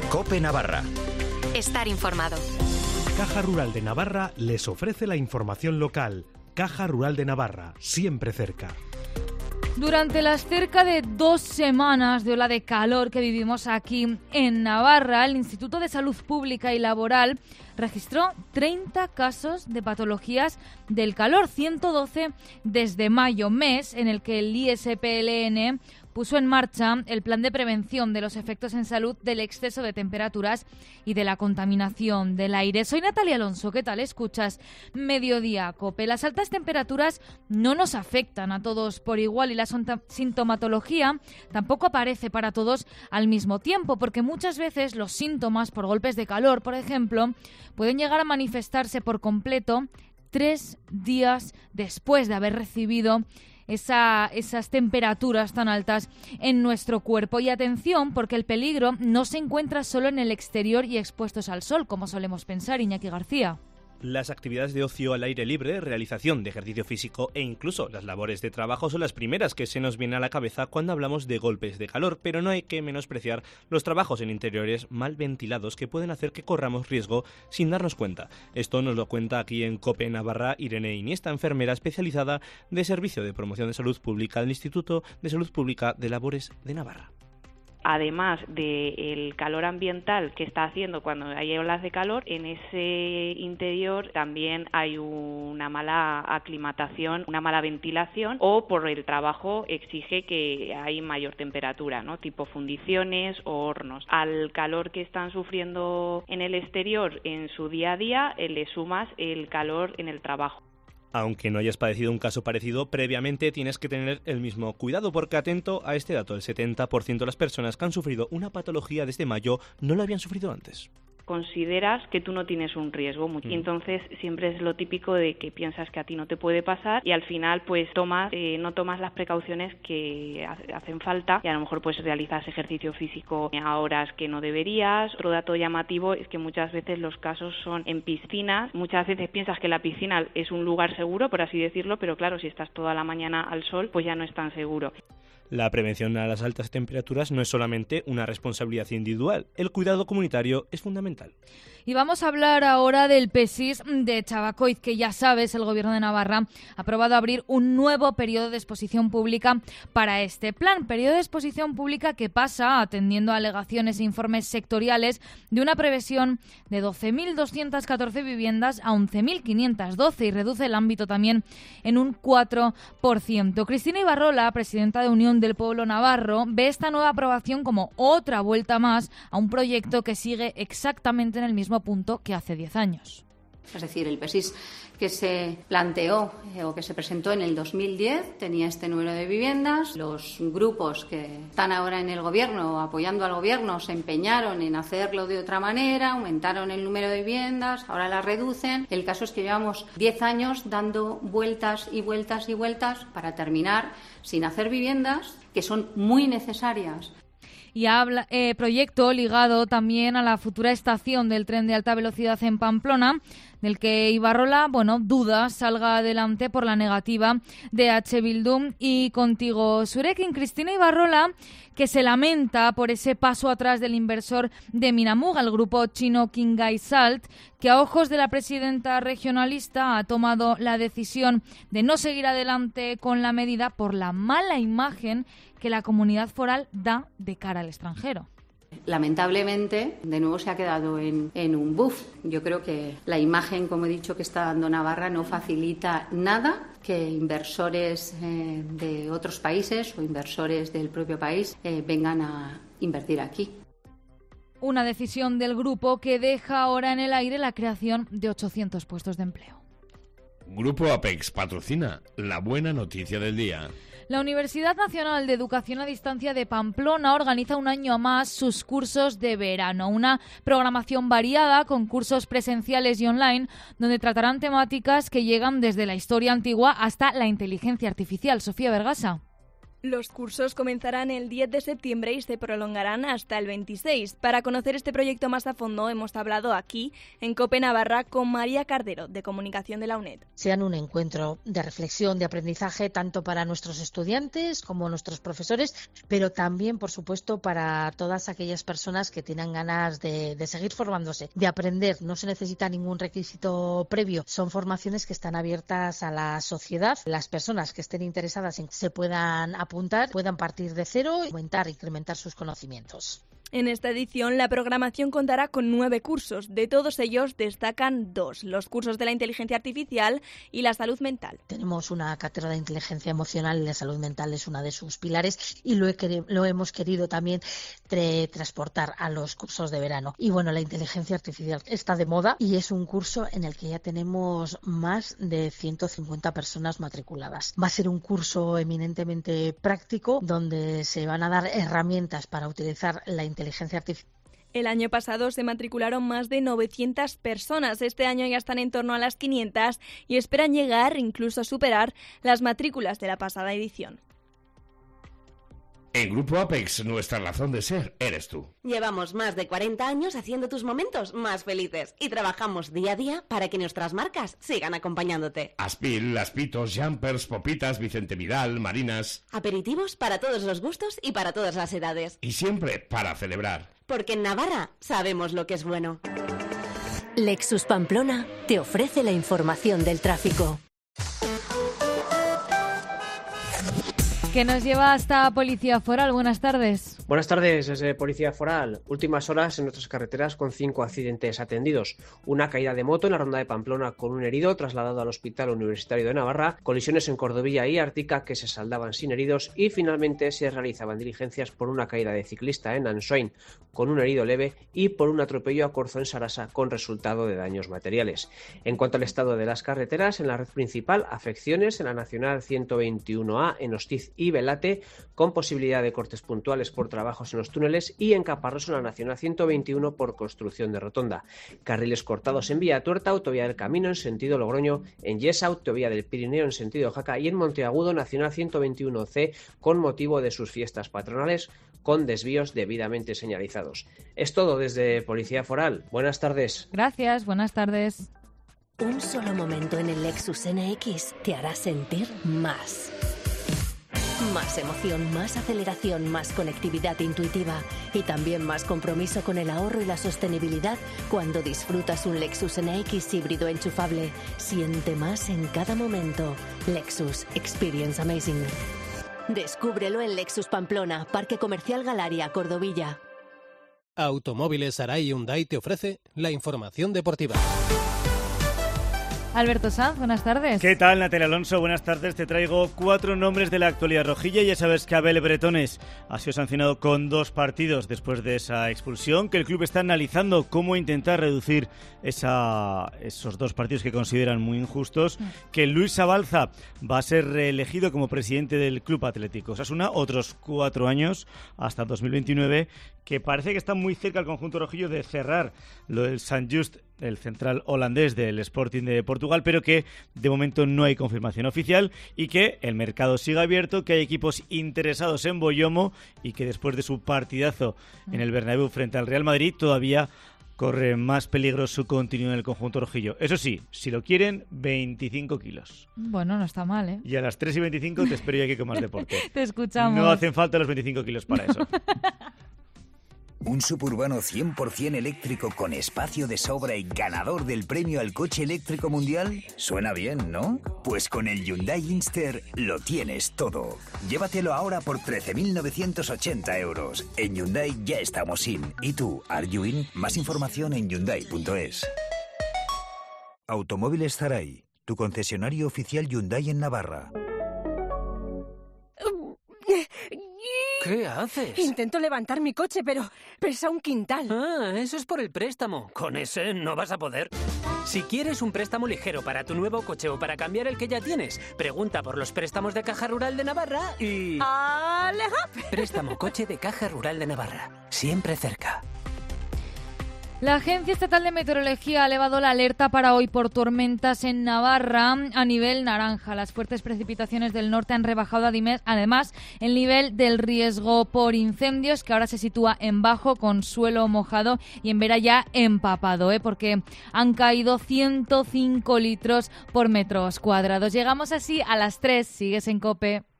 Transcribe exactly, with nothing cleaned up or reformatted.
COPE Navarra. Estar informado. Caja Rural de Navarra les ofrece la información local. Caja Rural de Navarra, siempre cerca. Durante las cerca de dos semanas de ola de calor que vivimos aquí en Navarra, el Instituto de Salud Pública y Laboral registró treinta casos de patologías del calor, ciento doce desde mayo, mes en el que el I S P L N puso en marcha el plan de prevención de los efectos en salud del exceso de temperaturas y de la contaminación del aire. Soy Natalia Alonso, ¿qué tal? Escuchas Mediodía COPE. Las altas temperaturas no nos afectan a todos por igual y la sintomatología tampoco aparece para todos al mismo tiempo, porque muchas veces los síntomas por golpes de calor, por ejemplo, pueden llegar a manifestarse por completo tres días después de haber recibido Esa, esas temperaturas tan altas en nuestro cuerpo. Y atención, porque el peligro no se encuentra solo en el exterior y expuestos al sol, como solemos pensar, Iñaki García. Las actividades de ocio al aire libre, realización de ejercicio físico e incluso las labores de trabajo son las primeras que se nos vienen a la cabeza cuando hablamos de golpes de calor, pero no hay que menospreciar los trabajos en interiores mal ventilados que pueden hacer que corramos riesgo sin darnos cuenta. Esto nos lo cuenta aquí en COPE Navarra Irene Iniesta, enfermera especializada de Servicio de Promoción de Salud Pública del Instituto de Salud Pública de Labores de Navarra. Además del calor ambiental que está haciendo cuando hay olas de calor, en ese interior también hay una mala aclimatación, una mala ventilación, o por el trabajo exige que hay mayor temperatura, ¿no? Tipo fundiciones o hornos. Al calor que están sufriendo en el exterior en su día a día, le sumas el calor en el trabajo. Aunque no hayas padecido un caso parecido, previamente tienes que tener el mismo cuidado, porque atento a este dato, el setenta por ciento de las personas que han sufrido una patología desde mayo no lo habían sufrido antes. Consideras que tú no tienes un riesgo, y entonces siempre es lo típico de que piensas que a ti no te puede pasar y al final pues tomas eh, no tomas las precauciones que hacen falta y a lo mejor pues realizas ejercicio físico a horas que no deberías. Otro dato llamativo es que muchas veces los casos son en piscinas. Muchas veces piensas que la piscina es un lugar seguro, por así decirlo, pero claro, si estás toda la mañana al sol pues ya no es tan seguro. La prevención a las altas temperaturas no es solamente una responsabilidad individual, el cuidado comunitario es fundamental. Y vamos a hablar ahora del P E S I S de Chabacoiz, que ya sabes, el Gobierno de Navarra ha aprobado abrir un nuevo periodo de exposición pública para este plan. Periodo de exposición pública que pasa, atendiendo a alegaciones e informes sectoriales, de una previsión de doce mil doscientas catorce viviendas a once mil quinientas doce y reduce el ámbito también en un cuatro por ciento. Cristina Ibarrola, presidenta de Unión del Pueblo Navarro, ve esta nueva aprobación como otra vuelta más a un proyecto que sigue exactamente en el mismo punto que hace diez años. Es decir, el P E S I S que se planteó eh, o que se presentó en el dos mil diez tenía este número de viviendas. Los grupos que están ahora en el gobierno, apoyando al gobierno, se empeñaron en hacerlo de otra manera, aumentaron el número de viviendas, ahora las reducen. El caso es que llevamos diez años dando vueltas y vueltas y vueltas para terminar sin hacer viviendas que son muy necesarias. Y habla eh, proyecto ligado también a la futura estación del tren de alta velocidad en Pamplona, del que Ibarrola, bueno, duda salga adelante por la negativa de H. Bildu y Contigo Surekin. Cristina Ibarrola, que se lamenta por ese paso atrás del inversor de Minamuga, el grupo chino Qinghai Salt, que a ojos de la presidenta regionalista ha tomado la decisión de no seguir adelante con la medida por la mala imagen que la comunidad foral da de cara al extranjero. Lamentablemente, de nuevo se ha quedado en, en un buff. Yo creo que la imagen, como he dicho, que está dando Navarra no facilita nada que inversores eh, de otros países o inversores del propio país eh, vengan a invertir aquí. Una decisión del grupo que deja ahora en el aire la creación de ochocientos puestos de empleo. Grupo Apex patrocina la buena noticia del día. La Universidad Nacional de Educación a Distancia de Pamplona organiza un año más sus cursos de verano, una programación variada con cursos presenciales y online donde tratarán temáticas que llegan desde la historia antigua hasta la inteligencia artificial. Sofía Vergasa. Los cursos comenzarán el diez de septiembre y se prolongarán hasta el veintiséis. Para conocer este proyecto más a fondo hemos hablado aquí, en COPE Navarra, con María Cardero, de Comunicación de la UNED. Sean un encuentro de reflexión, de aprendizaje, tanto para nuestros estudiantes como nuestros profesores, pero también, por supuesto, para todas aquellas personas que tengan ganas de, de seguir formándose, de aprender. No se necesita ningún requisito previo. Son formaciones que están abiertas a la sociedad. Las personas que estén interesadas en que se puedan apuntar puedan partir de cero y aumentar, incrementar sus conocimientos. En esta edición, la programación contará con nueve cursos. De todos ellos destacan dos, los cursos de la inteligencia artificial y la salud mental. Tenemos una cátedra de inteligencia emocional y la salud mental es una de sus pilares y lo, he, lo hemos querido también tre, transportar a los cursos de verano. Y bueno, la inteligencia artificial está de moda y es un curso en el que ya tenemos más de ciento cincuenta personas matriculadas. Va a ser un curso eminentemente práctico donde se van a dar herramientas para utilizar la inteligencia inteligencia artificial. El año pasado se matricularon más de novecientas personas. Este año ya están en torno a las quinientas y esperan llegar, incluso a superar, las matrículas de la pasada edición. En Grupo Apex, nuestra razón de ser eres tú. Llevamos más de cuarenta años haciendo tus momentos más felices y trabajamos día a día para que nuestras marcas sigan acompañándote. Aspil, Aspitos, Jumpers, Popitas, Vicente Vidal, Marinas. Aperitivos para todos los gustos y para todas las edades. Y siempre para celebrar. Porque en Navarra sabemos lo que es bueno. Lexus Pamplona te ofrece la información del tráfico. Que nos lleva hasta Policía Foral. Buenas tardes. Buenas tardes, desde Policía Foral. Últimas horas en nuestras carreteras con cinco accidentes atendidos. Una caída de moto en la ronda de Pamplona con un herido trasladado al Hospital Universitario de Navarra, colisiones en Cordovilla y Ártica que se saldaban sin heridos y finalmente se realizaban diligencias por una caída de ciclista en Ansoain con un herido leve y por un atropello a Corzo en Sarasa con resultado de daños materiales. En cuanto al estado de las carreteras, en la red principal, afecciones en la Nacional ciento veintiuno A en Hostiz y Velate, con posibilidad de cortes puntuales por trabajos en los túneles, y en Caparrós en la Nacional ciento veintiuno por construcción de rotonda. Carriles cortados en Vía Tuerta, autovía del Camino en sentido Logroño, en Yesa, autovía del Pirineo en sentido Jaca y en Monteagudo, Nacional ciento veintiuno C, con motivo de sus fiestas patronales, con desvíos debidamente señalizados. Es todo desde Policía Foral. Buenas tardes. Gracias, buenas tardes. Un solo momento en el Lexus N X te hará sentir más. Más emoción, más aceleración, más conectividad intuitiva y también más compromiso con el ahorro y la sostenibilidad cuando disfrutas un Lexus N X híbrido enchufable. Siente más en cada momento. Lexus. Experience amazing. Descúbrelo en Lexus Pamplona, Parque Comercial Galaria, Cordovilla. Automóviles Arai Hyundai te ofrece la información deportiva. Alberto Sanz, buenas tardes. ¿Qué tal, Natalia Alonso? Buenas tardes. Te traigo cuatro nombres de la actualidad rojilla. Ya sabes que Abel Bretones ha sido sancionado con dos partidos después de esa expulsión, que el club está analizando cómo intentar reducir esa, esos dos partidos que consideran muy injustos, que Luis Sabalza va a ser reelegido como presidente del Club Atlético Osasuna otros cuatro años, hasta dos mil veintinueve, que parece que está muy cerca el conjunto rojillo de cerrar lo del Sant Just, el central holandés del Sporting de Portugal, pero que de momento no hay confirmación oficial y que el mercado sigue abierto, que hay equipos interesados en Boyomo y que después de su partidazo en el Bernabéu frente al Real Madrid todavía corre más peligro su continuidad en el conjunto rojillo. Eso sí, si lo quieren, veinticinco kilos. Bueno, no está mal, ¿eh? Y a las tres y veinticinco te espero yo aquí con más deporte. Te escuchamos. No hacen falta los veinticinco kilos para eso. Un suburbano cien por ciento eléctrico con espacio de sobra y ganador del premio al coche eléctrico mundial. Suena bien, ¿no? Pues con el Hyundai Inster lo tienes todo. Llévatelo ahora por trece mil novecientos ochenta euros. En Hyundai ya estamos in. ¿Y tú, are you in? Más información en hyundai punto es. Automóviles Zaray, tu concesionario oficial Hyundai en Navarra. ¿Qué haces? Intento levantar mi coche, pero pesa un quintal. Ah, eso es por el préstamo. Con ese no vas a poder. Si quieres un préstamo ligero para tu nuevo coche o para cambiar el que ya tienes, pregunta por los préstamos de Caja Rural de Navarra y... ¡Aleja! Préstamo coche de Caja Rural de Navarra. Siempre cerca. La Agencia Estatal de Meteorología ha elevado la alerta para hoy por tormentas en Navarra a nivel naranja. Las fuertes precipitaciones del norte han rebajado además el nivel del riesgo por incendios, que ahora se sitúa en bajo, con suelo mojado y en Vera ya empapado, ¿eh? porque han caído ciento cinco litros por metros cuadrados. Llegamos así a las tres. Sigues en COPE.